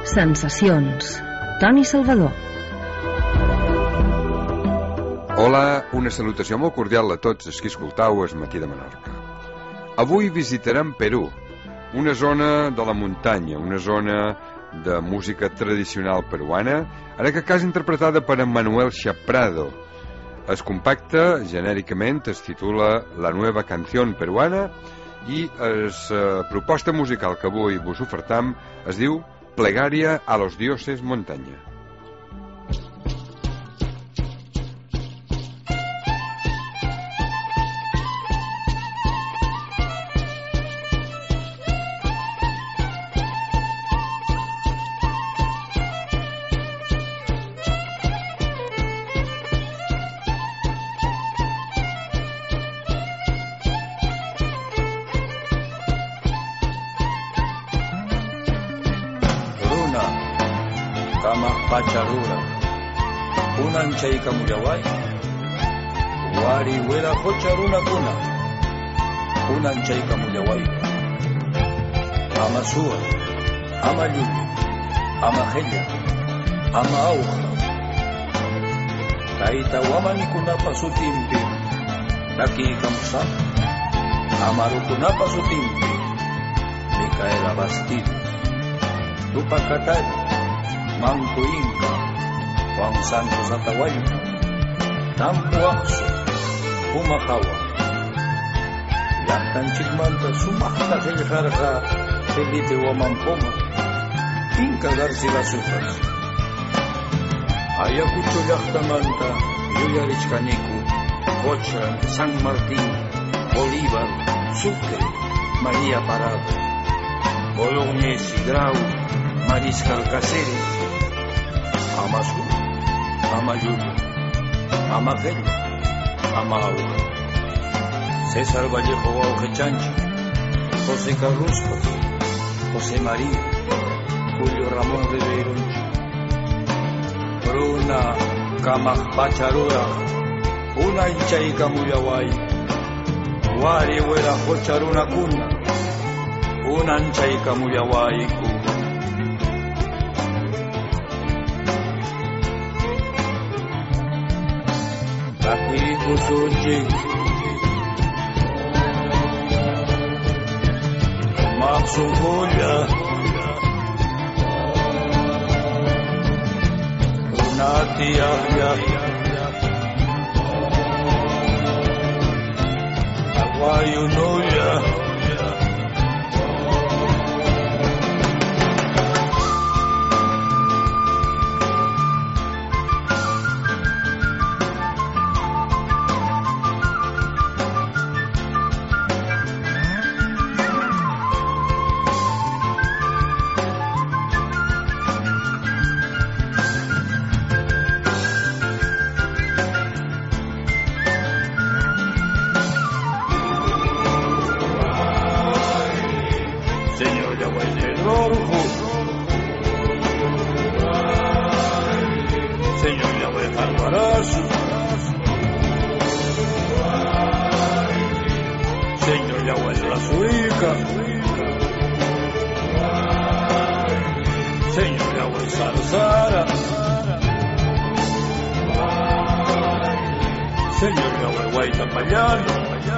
Sensacions. Toni Salvador. Hola, una salutació molt cordial a tots els que escoltau el Matí de Menorca. Avui visitarem Perú, una zona de la muntanya, una zona de música tradicional peruana, en aquest cas interpretada per en Manuel Chaprado. Es compacte, genèricament, es titula La nueva canción peruana i la proposta musical que avui vos ofertam es diu Plegaria a los dioses montaña. Pacharura, Unanchay Muyaway, Wari Wera Hocharuna Kuna, Unanchay Muyaway, Amasua, Amayuli, Amahella, Amauja, Taita Wamani Kunapa Sutimpi, Laki Kamsa, Amaru Kunapa Sutimpi, Micaela Bastida, Tupacatay. Manco Inca, Juan Santos Atahualpa, Tampuaxo, Pumajawa, Yactanchikmanta, Sumajta Seljarja, Felipe Huamampoma, Inca García Sufras, Ayacucho Yactamanta, Yuyarichcanicu, Cocha, San Martín, Bolívar, Sucre, María Parada, Bolognesi, Grau, Mariscal Cáceres, Amasu, Amayuyo, Amagelo, Amauga, César Vallejo Guaujechanchi, José Carruscos, José María, Julio Ramón de Beirunchi, Bruna, Camajpacharura, Una Inchaica Muyaway, Wari Huera Hocharuna Cuna, Una Inchaica Muyaway, Kusuji Maksuhulia Unatiyahya Awayunulia Señor Yahweh la Suica, Señor Yahweh Sarsara, Señor Yahweh Guaitapayano,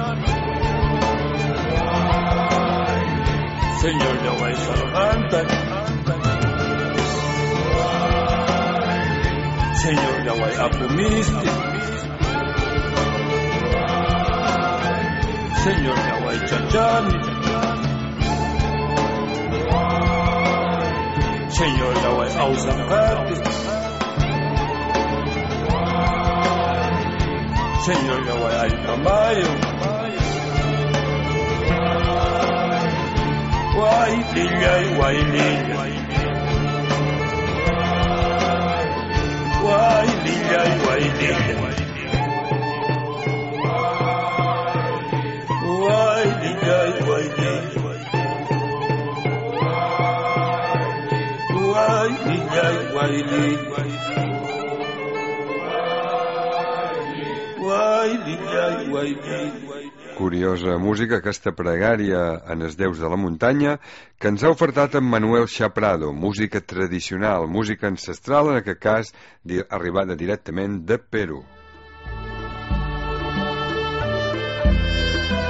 Señor Yahweh Sarganta, Señor Yahweh Apumisti, Señor Yahweh Chachani, Señor Yahweh Ausangati, Señor Yahweh Aytamayo, Guaylilla y Guaylilla, Guaylilla y Guaylilla. Why Curiosa música, aquesta pregària en els déus de la muntanya, que ens ha ofertat en Manuel Chaprado, música tradicional, música ancestral, en aquest cas arribada directament de Perú.